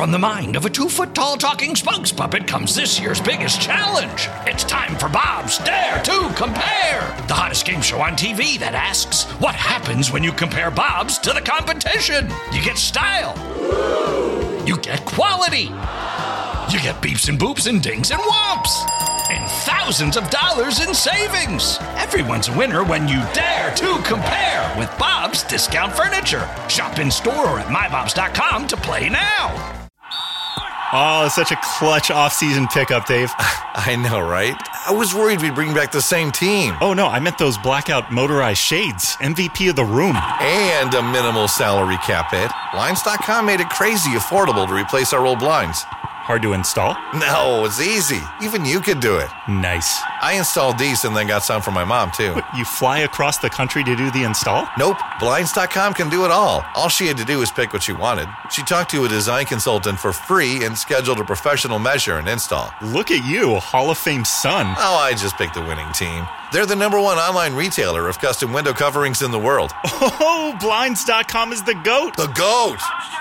From the mind of a 2-foot-tall talking spokes puppet comes this year's biggest challenge. It's time for Bob's Dare to Compare, the hottest game show on TV that asks, what happens when you compare Bob's to the competition? You get style. You get quality. You get beeps and boops and dings and whomps. And thousands of dollars in savings. Everyone's a winner when you dare to compare with Bob's Discount Furniture. Shop in store or at mybobs.com to play now. Oh, such a clutch off-season pickup, Dave. I know, right? I was worried we'd bring back the same team. Oh, no, I meant those blackout motorized shades. MVP of the room. And a minimal salary cap hit. Blinds.com made it crazy affordable to replace our old blinds. Hard to install? No, it's easy. Even you could do it. Nice. I installed these and then got some for my mom, too. What, you fly across the country to do the install? Nope. Blinds.com can do it all. All she had to do was pick what she wanted. She talked to a design consultant for free and scheduled a professional measure and install. Look at you, Hall of Fame son. Oh, I just picked the winning team. They're the #1 online retailer of custom window coverings in the world. Oh, Blinds.com is the GOAT. The GOAT!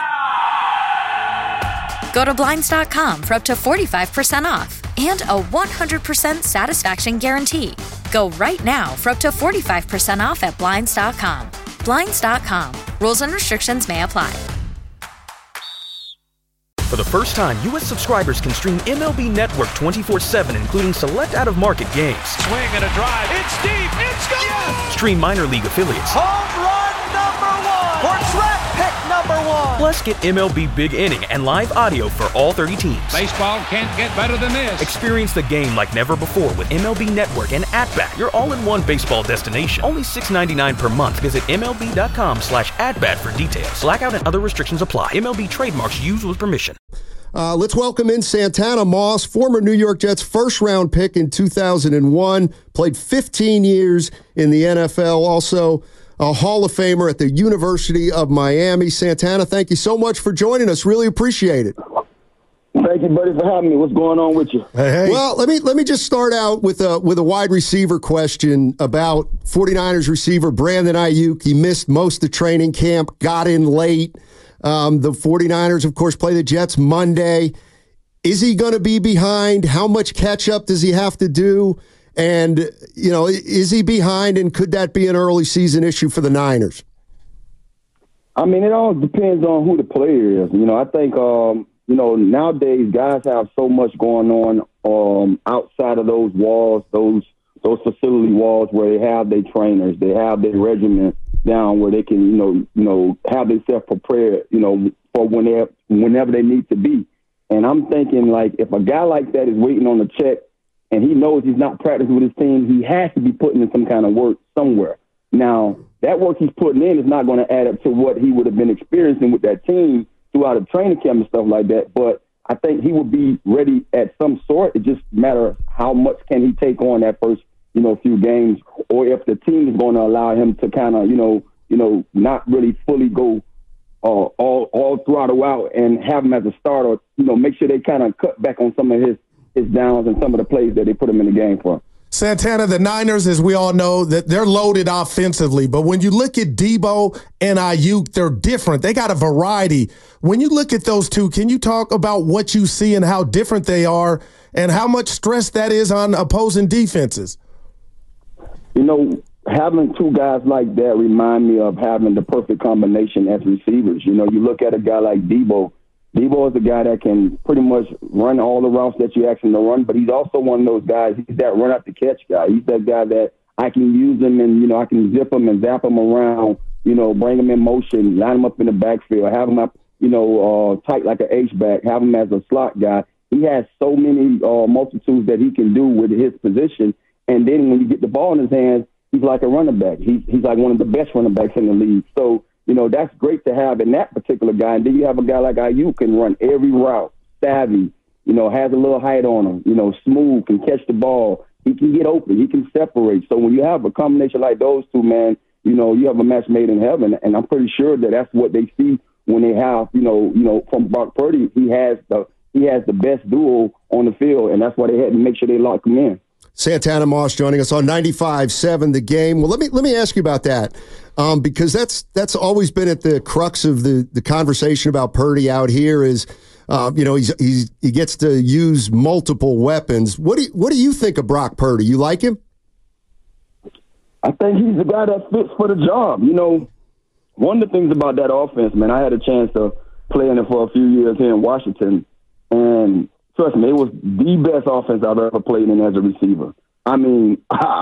Go to Blinds.com for up to 45% off and a 100% satisfaction guarantee. Go right now for up to 45% off at Blinds.com. Blinds.com. Rules and restrictions may apply. For the first time, U.S. subscribers can stream MLB Network 24/7, including select out-of-market games. Swing and a drive. It's deep. It's gone. Yes! Stream minor league affiliates. Home run #1 or draft pick #1. Plus, get MLB Big Inning and live audio for all 30 teams. Baseball can't get better than this. Experience the game like never before with MLB Network and @Bat, your all-in-one baseball destination. Only $6.99 per month. Visit MLB.com/@Bat for details. Blackout and other restrictions apply. MLB trademarks used with permission. Let's welcome in Santana Moss, former New York Jets first-round pick in 2001, played 15 years in the NFL, also a Hall of Famer at the University of Miami. Santana, thank you so much for joining us. Really appreciate it. Thank you, buddy, for having me. What's going on with you? Hey. Well, let me just start out with a wide receiver question about 49ers receiver Brandon Ayuk. He missed most of training camp, got in late. The 49ers, of course, play the Jets Monday. Is he going to be behind? How much catch-up does he have to do? And, is he behind, and could that be an early season issue for the Niners? I mean, it all depends on who the player is. I think, nowadays guys have so much going on outside of those walls, those facility walls where they have their trainers, they have their regimen down where they can, have themselves prepared, for whenever they need to be. And I'm thinking, like, if a guy like that is waiting on a check and he knows he's not practicing with his team, he has to be putting in some kind of work somewhere. Now, that work he's putting in is not going to add up to what he would have been experiencing with that team throughout a training camp and stuff like that. But I think he will be ready at some sort. It just matters how much can he take on that first, few games, or if the team is going to allow him to kind of, not really fully go all throughout a while and have him as a starter, make sure they kind of cut back on some of his downs and some of the plays that they put him in the game for. Santana, the Niners, as we all know, that they're loaded offensively. But when you look at Debo and Ayuk, they're different. They got a variety. When you look at those two, can you talk about what you see and how different they are and how much stress that is on opposing defenses? Having two guys like that remind me of having the perfect combination as receivers. You look at a guy like Debo. Debo is a guy that can pretty much run all the routes that you ask him to run, but he's also one of those guys, he's that run-out-the-catch guy. He's that guy that I can use him and, I can zip him and zap him around, bring him in motion, line him up in the backfield, have him up, tight like an H-back, have him as a slot guy. He has so many multitudes that he can do with his position, and then when you get the ball in his hands, he's like a running back. He's like one of the best running backs in the league. So, that's great to have in that particular guy. And then you have a guy like Ayuk can run every route, savvy, has a little height on him, smooth, can catch the ball. He can get open. He can separate. So when you have a combination like those two, man, you have a match made in heaven. And I'm pretty sure that that's what they see when they have, from Brock Purdy. He has the best duo on the field, and that's why they had to make sure they lock him in. Santana Moss joining us on 95.7 The Game. Well, let me ask you about that, because that's always been at the crux of the conversation about Purdy out here is He gets to use multiple weapons. What do you think of Brock Purdy? You like him? I think he's the guy that fits for the job. One of the things about that offense, man, I had a chance to play in it for a few years here in Washington, and trust me, it was the best offense I've ever played in as a receiver. I mean,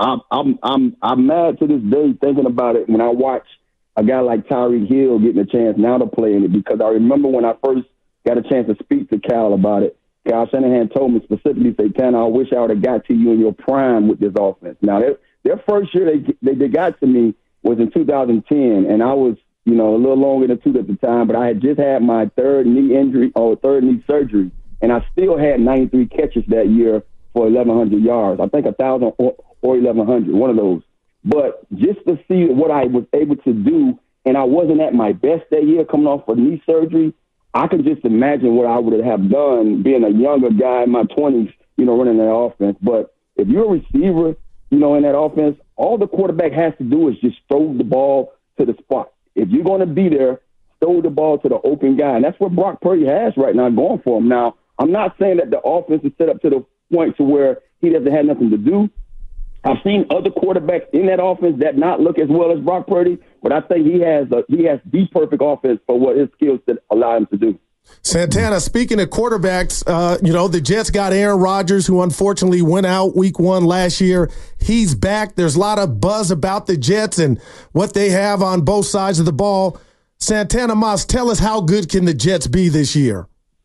I'm mad to this day thinking about it when I watch a guy like Tyreek Hill getting a chance now to play in it, because I remember when I first got a chance to speak to Cal about it, Kyle Shanahan told me specifically, say, Tanner, I wish I would have got to you in your prime with this offense. Now, their first year they got to me was in 2010, and I was, a little longer than two at the time, but I had just had my third knee surgery, and I still had 93 catches that year for 1,100 yards. I think 1,000 or 1,100, one of those. But just to see what I was able to do, and I wasn't at my best that year coming off of knee surgery, I can just imagine what I would have done being a younger guy in my 20s, running that offense. But if you're a receiver, in that offense, all the quarterback has to do is just throw the ball to the spot. If you're going to be there, throw the ball to the open guy. And that's what Brock Purdy has right now going for him. Now, I'm not saying that the offense is set up to the point to where he doesn't have nothing to do. I've seen other quarterbacks in that offense that not look as well as Brock Purdy, but I think he has the perfect offense for what his skills that allow him to do. Santana, speaking of quarterbacks, the Jets got Aaron Rodgers, who unfortunately went out week 1 last year. He's back. There's a lot of buzz about the Jets and what they have on both sides of the ball. Santana Moss, tell us, how good can the Jets be this year?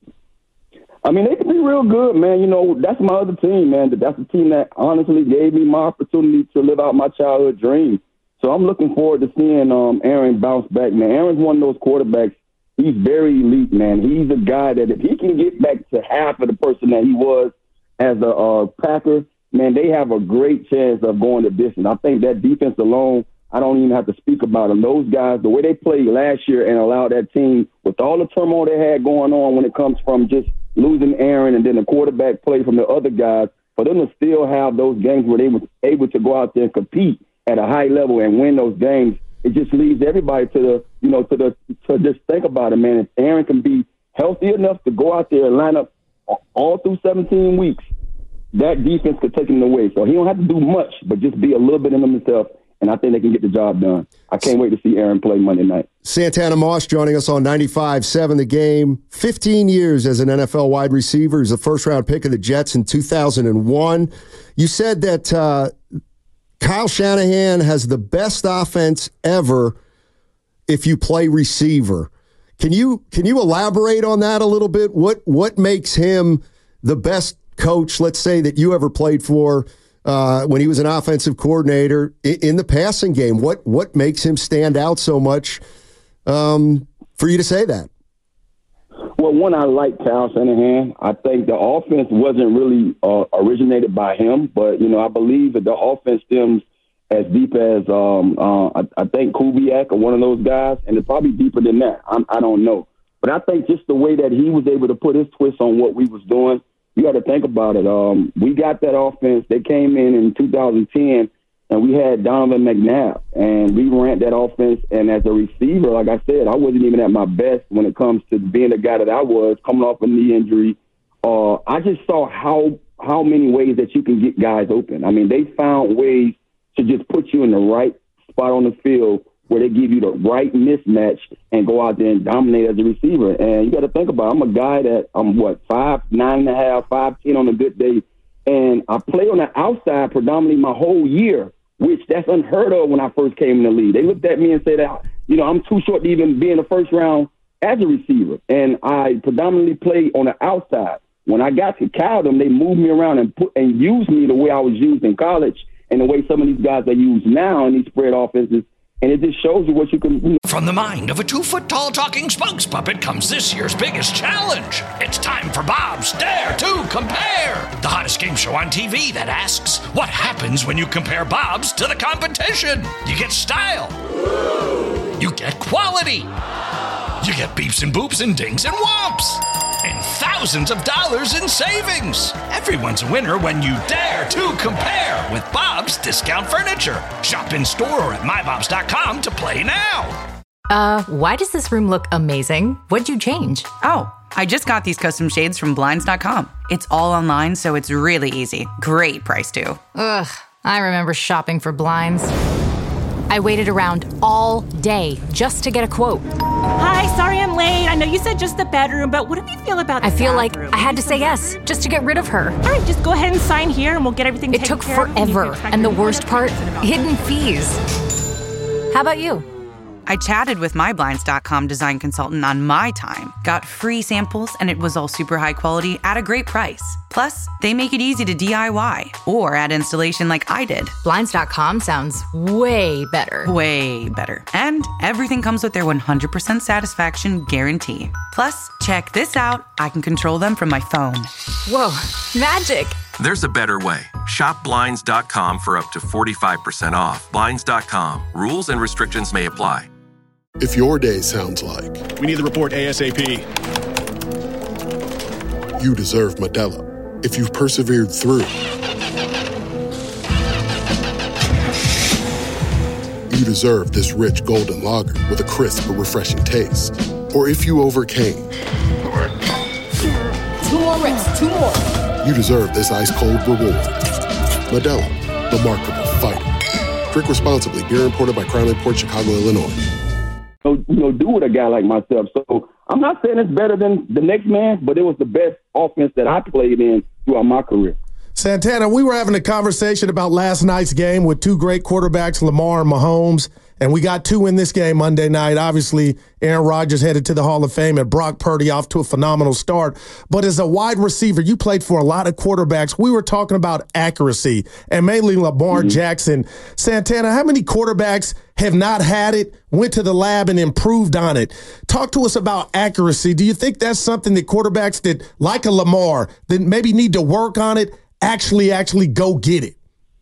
I mean, they can be real good, man. That's my other team, man. That's the team that honestly gave me my opportunity to live out my childhood dream. So I'm looking forward to seeing Aaron bounce back, man. Aaron's one of those quarterbacks. He's very elite, man. He's a guy that if he can get back to half of the person that he was as a Packer, man, they have a great chance of going the distance. I think that defense alone, I don't even have to speak about them. Those guys, the way they played last year and allowed that team, with all the turmoil they had going on when it comes from just losing Aaron and then the quarterback play from the other guys, for them to still have those games where they were able to go out there and compete at a high level and win those games, it just leads everybody to just think about it, man. If Aaron can be healthy enough to go out there and line up all through 17 weeks, that defense could take him away. So he don't have to do much, but just be a little bit in himself, and I think they can get the job done. I can't wait to see Aaron play Monday night. Santana Moss joining us on 95.7 The Game. 15 years as an NFL wide receiver. He's a first-round pick of the Jets in 2001. You said that Kyle Shanahan has the best offense ever if you play receiver. Can you elaborate on that a little bit? What makes him the best coach, let's say, that you ever played for when he was an offensive coordinator in the passing game? What makes him stand out so much for you to say that? Well, one, I like Kyle Shanahan. I think the offense wasn't really originated by him, but, I believe that the offense stems as deep as I think Kubiak or one of those guys, and it's probably deeper than that. I don't know. But I think just the way that he was able to put his twist on what we was doing, you got to think about it. We got that offense. They came in 2010, and we had Donovan McNabb, and we ran that offense. And as a receiver, like I said, I wasn't even at my best when it comes to being the guy that I was, coming off a knee injury. I just saw how many ways that you can get guys open. I mean, they found ways to just put you in the right spot on the field where they give you the right mismatch and go out there and dominate as a receiver. And you got to think about it. I'm a guy that I'm 5'9.5", 5'10" on a good day. And I play on the outside predominantly my whole year, which that's unheard of when I first came in the league. They looked at me and said, I'm too short to even be in the first round as a receiver. And I predominantly play on the outside. When I got to Cal, they moved me around and used me the way I was used in college and the way some of these guys are used now in these spread offenses. And it just shows you what you can. From the mind of a 2-foot-tall talking spokes puppet comes this year's biggest challenge. It's time for Bob's Dare to Compare, the hottest game show on TV that asks, what happens when you compare Bob's to the competition? You get style. You get quality. You get beeps and boops and dings and whomps. And thousands of dollars in savings. Everyone's a winner when you dare to compare with Bob's Discount Furniture. Shop in store or at mybobs.com to play now. Why does this room look amazing? What'd you change? Oh, I just got these custom shades from Blinds.com. It's all online, so it's really easy. Great price, too. Ugh, I remember shopping for blinds. I waited around all day just to get a quote. Hi, sorry I'm late. I know you said just the bedroom, but what do you feel about the I feel bathroom? like I had to say yes just to get rid of her. All right, just go ahead and sign here and we'll get everything It taken took care of. forever, and the worst part, hidden fees. How about you? I chatted with my Blinds.com design consultant on my time, got free samples, and it was all super high quality at a great price. Plus, they make it easy to DIY or add installation like I did. Blinds.com sounds way better. Way better. And everything comes with their 100% satisfaction guarantee. Plus, check this out. I can control them from my phone. Whoa, magic. There's a better way. Shop Blinds.com for up to 45% off. Blinds.com. Rules and restrictions may apply. If your day sounds like, we need the report ASAP, you deserve Modelo. If you've persevered through, you deserve this rich golden lager with a crisp but refreshing taste. Or if you overcame, 2 more reps, 2 more. You deserve this ice-cold reward. Modelo, the Markable Fighter. Drink responsibly. Beer imported by Crown Imports, Chicago, Illinois. Do with a guy like myself. So I'm not saying it's better than the next man, but it was the best offense that I played in throughout my career. Santana, we were having a conversation about last night's game with two great quarterbacks, Lamar and Mahomes, and we got two in this game Monday night. Obviously, Aaron Rodgers headed to the Hall of Fame and Brock Purdy off to a phenomenal start. But as a wide receiver, you played for a lot of quarterbacks. We were talking about accuracy and mainly Lamar Jackson. Santana, how many quarterbacks have not had it, went to the lab and improved on it? Talk to us about accuracy. Do you think that's something that quarterbacks that, like a Lamar, that maybe need to work on it, actually go get it?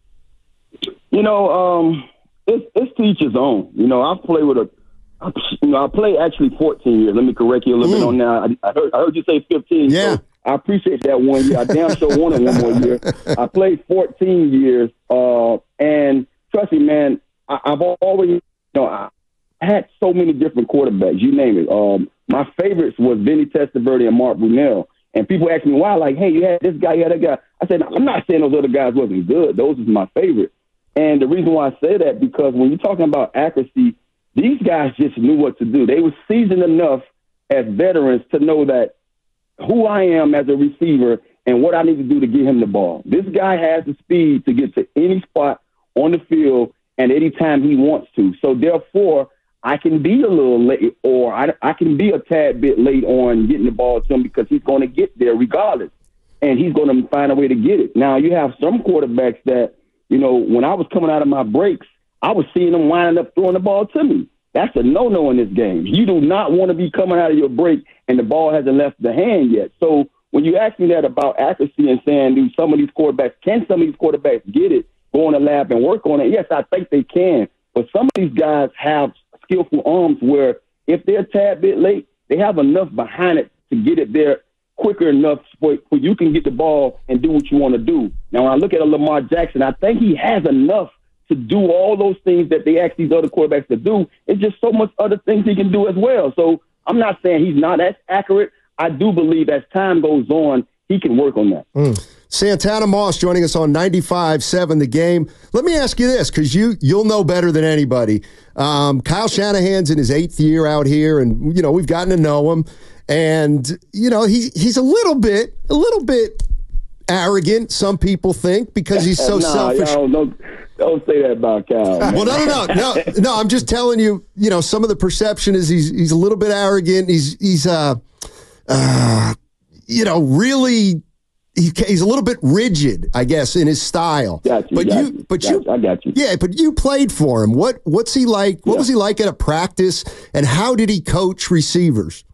It's to each his own. I've played with I played actually 14 years. Let me correct you a little bit on that. I heard you say 15. Yeah. So I appreciate that 1 year. I damn sure wanted one more year. I played 14 years, and trust me, man, I've always, I had so many different quarterbacks. You name it. My favorites was Vinny Testaverde and Mark Brunell. And people ask me why, like, hey, you had this guy, you had that guy. I said, I'm not saying those other guys wasn't good. Those are my favorites. And the reason why I say that, because when you're talking about accuracy, these guys just knew what to do. They were seasoned enough as veterans to know that who I am as a receiver and what I need to do to get him the ball. This guy has the speed to get to any spot on the field and any time he wants to. So, therefore, I can be a little late, or I can be a tad bit late on getting the ball to him because he's going to get there regardless, and he's going to find a way to get it. Now, you have some quarterbacks that, when I was coming out of my breaks, I was seeing them winding up throwing the ball to me. That's a no-no in this game. You do not want to be coming out of your break and the ball hasn't left the hand yet. So when you ask me that about accuracy and saying, can some of these quarterbacks get it, go in the lab and work on it? Yes, I think they can. But some of these guys have skillful arms where if they're a tad bit late, they have enough behind it to get it there quicker enough for you can get the ball and do what you want to do. Now, when I look at a Lamar Jackson, I think he has enough to do all those things that they ask these other quarterbacks to do. It's just so much other things he can do as well. So I'm not saying he's not as accurate. I do believe as time goes on, he can work on that. Santana Moss joining us on 95.7 The Game. Let me ask you this, because you'll know better than anybody. Kyle Shanahan's in his 8th year out here, and we've gotten to know him. And he's a little bit arrogant. Some people think because he's so selfish. Don't say that about Kyle. Well, no. I'm just telling you. Some of the perception is he's a little bit arrogant. He's really. He's a little bit rigid, I guess, in his style. I got you. Yeah, but you played for him. What's he like? What was he like at a practice, and how did he coach receivers?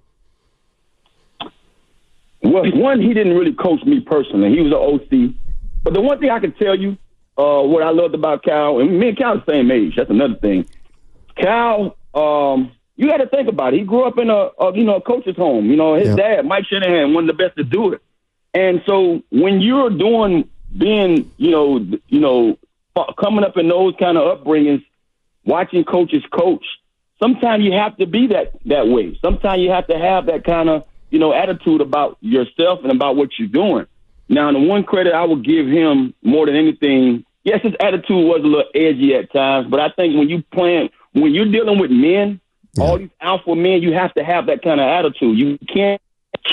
Well, one, he didn't really coach me personally. He was an OC. But the one thing I can tell you, what I loved about Kyle, and me and Kyle are the same age. That's another thing. Kyle, you got to think about it. He grew up in a coach's home. His dad, Mike Shanahan, one of the best to do it. And so when you're coming up in those kind of upbringings, watching coaches coach, sometimes you have to be that way. Sometimes you have to have that kind of attitude about yourself and about what you're doing. Now, the one credit I would give him more than anything, yes, his attitude was a little edgy at times, but I think when you're dealing with men, all these alpha men, you have to have that kind of attitude. You can't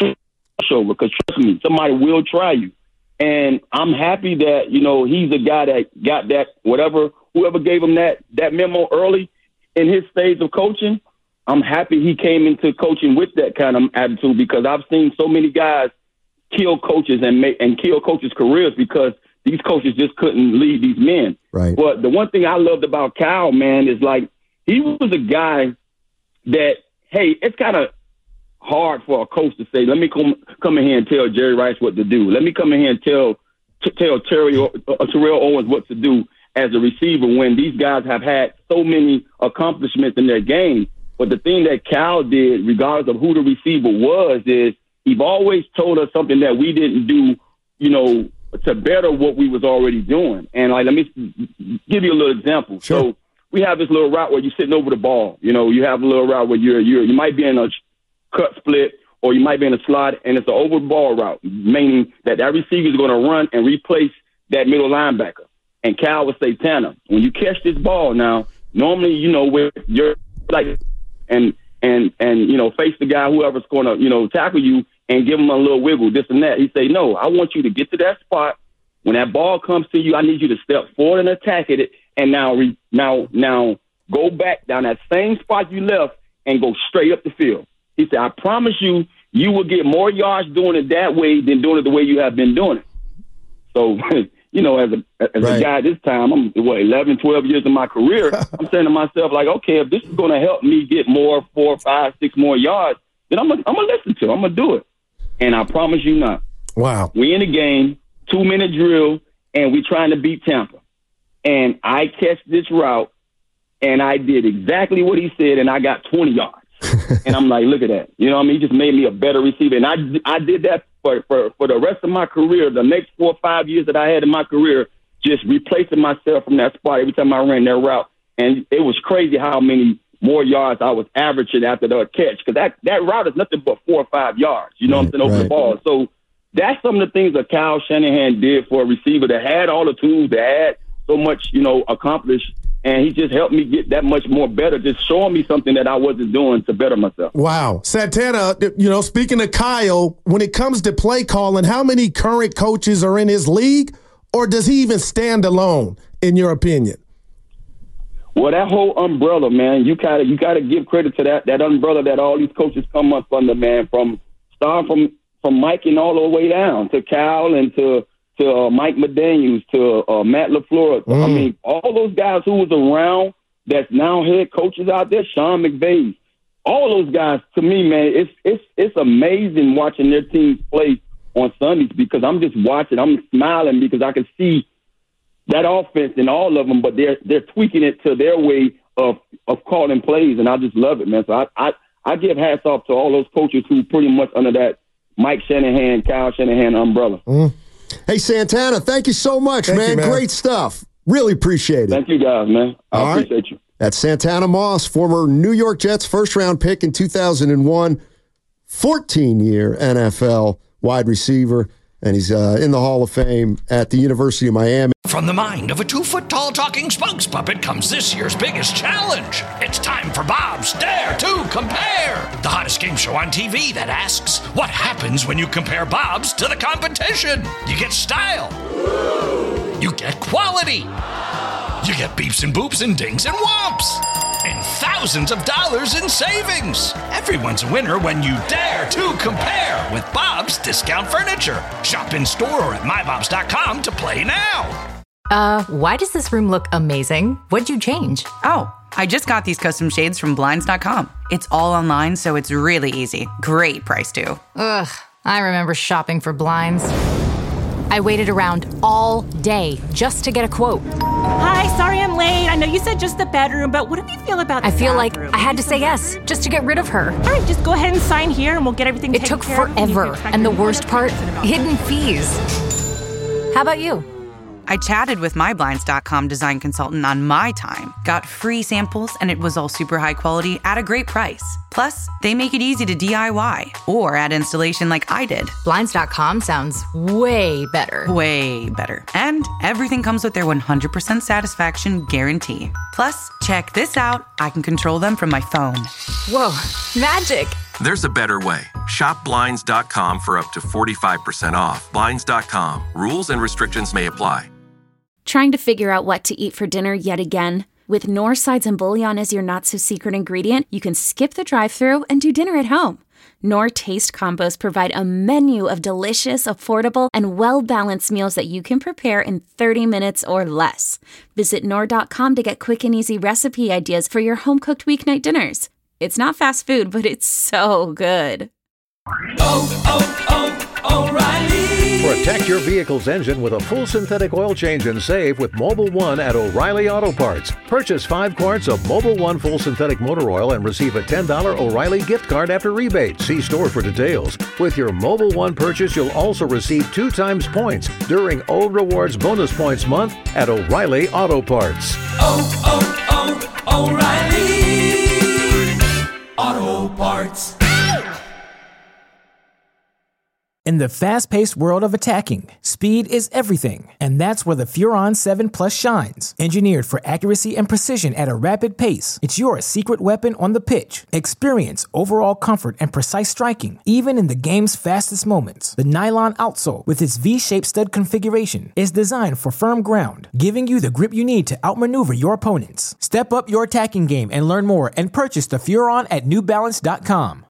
over because trust me, somebody will try you. And I'm happy that, he's a guy that got that, whoever gave him that memo early in his stage of coaching. I'm happy he came into coaching with that kind of attitude, because I've seen so many guys kill coaches and kill coaches' careers because these coaches just couldn't lead these men. Right. But the one thing I loved about Cal, man, is like he was a guy that, hey, it's kind of hard for a coach to say, let me come in here and tell Jerry Rice what to do. Let me come in here and tell Terrell Owens what to do as a receiver when these guys have had so many accomplishments in their game. But the thing that Cal did, regardless of who the receiver was, is he've always told us something that we didn't do, to better what we was already doing. And let me give you a little example. Sure. So we have this little route where you're sitting over the ball. You have a little route where you might be in a cut split, or you might be in a slot, and it's an over ball route, meaning that receiver is going to run and replace that middle linebacker. And Cal would say, Tanner, when you catch this ball now, normally, where you're and face the guy, whoever's going to, tackle you, and give him a little wiggle, this and that. He say, no, I want you to get to that spot. When that ball comes to you, I need you to step forward and attack it. And now go back down that same spot you left and go straight up the field. He said, I promise you, you will get more yards doing it that way than doing it the way you have been doing it. So, as a guy this time, I'm 11, 12 years in my career, I'm saying to myself, okay, if this is going to help me get more 4, 5, 6 more yards, then I'm gonna listen to it. I'm gonna do it. And I promise you not. Wow. We in the game, 2-minute drill, and we trying to beat Tampa. And I catch this route, and I did exactly what he said, and I got 20 yards. And I'm like, look at that. You know what I mean? He just made me a better receiver. And I did that for the rest of my career, the next 4 or 5 years that I had in my career, just replacing myself from that spot every time I ran that route. And it was crazy how many more yards I was averaging after the catch, because that route is nothing but 4 or 5 yards, what I'm saying, over the ball. So that's some of the things that Kyle Shanahan did for a receiver that had all the tools, that had so much, accomplished, and he just helped me get that much more better, just showing me something that I wasn't doing to better myself. Wow. Santana, speaking of Kyle, when it comes to play calling, how many current coaches are in his league, or does he even stand alone, in your opinion? Well, that whole umbrella, man, you gotta give credit to that umbrella that all these coaches come up under, man, from Mike and all the way down to Cal and to Mike McDaniels, to Matt LaFleur. I mean, all those guys who was around that's now head coaches out there, Sean McVay, all those guys, to me, man, it's amazing watching their teams play on Sundays, because I'm just watching, I'm smiling because I can see that offense in all of them, but they're tweaking it to their way of calling plays, and I just love it, man. So I give hats off to all those coaches who pretty much under that Mike Shanahan, Kyle Shanahan umbrella. Hey, Santana, thank you so much, man. Great stuff. Really appreciate it. Thank you, guys, man. I appreciate you. That's Santana Moss, former New York Jets first-round pick in 2001, 14-year NFL wide receiver, and he's in the Hall of Fame at the University of Miami. From the mind of a 2-foot-tall talking spokes puppet comes this year's biggest challenge. It's time for Bob's Dare to Compare, the hottest game show on TV that asks, what happens when you compare Bob's to the competition? You get style. You get quality. You get beeps and boops and dings and whomps. And thousands of dollars in savings. Everyone's a winner when you dare to compare with Bob's Discount Furniture. Shop in store or at mybobs.com to play now. Why does this room look amazing? What'd you change? Oh, I just got these custom shades from Blinds.com. It's all online, so it's really easy. Great price, too. Ugh, I remember shopping for blinds. I waited around all day just to get a quote. Hi, sorry I'm late. I know you said just the bedroom, but what do you feel about the I feel bathroom? like I had to say yes just to get rid of her. All right, just go ahead and sign here and we'll get everything taken care of. It took forever, and the worst part, hidden fees. How about you? I chatted with MyBlinds.com design consultant on my time, got free samples, and it was all super high quality at a great price. Plus, they make it easy to DIY or add installation like I did. Blinds.com sounds way better. Way better. And everything comes with their 100% satisfaction guarantee. Plus, check this out. I can control them from my phone. Whoa, magic. There's a better way. Shop Blinds.com for up to 45% off. Blinds.com. Rules and restrictions may apply. Trying to figure out what to eat for dinner yet again? With Knorr sides and bouillon as your not-so-secret ingredient, you can skip the drive-thru and do dinner at home. Knorr Taste Combos provide a menu of delicious, affordable, and well-balanced meals that you can prepare in 30 minutes or less. Visit Knorr.com to get quick and easy recipe ideas for your home-cooked weeknight dinners. It's not fast food, but it's so good. O'Reilly. Protect your vehicle's engine with a full synthetic oil change and save with Mobil 1 at O'Reilly Auto Parts. Purchase 5 quarts of Mobil 1 full synthetic motor oil and receive a $10 O'Reilly gift card after rebate. See store for details. With your Mobil 1 purchase, you'll also receive 2 times points during O Rewards Bonus Points Month at O'Reilly Auto Parts. O'Reilly Auto Parts. In the fast-paced world of attacking, speed is everything, and that's where the Furon 7 Plus shines. Engineered for accuracy and precision at a rapid pace, it's your secret weapon on the pitch. Experience overall comfort and precise striking, even in the game's fastest moments. The nylon outsole, with its V-shaped stud configuration, is designed for firm ground, giving you the grip you need to outmaneuver your opponents. Step up your attacking game and learn more and purchase the Furon at NewBalance.com.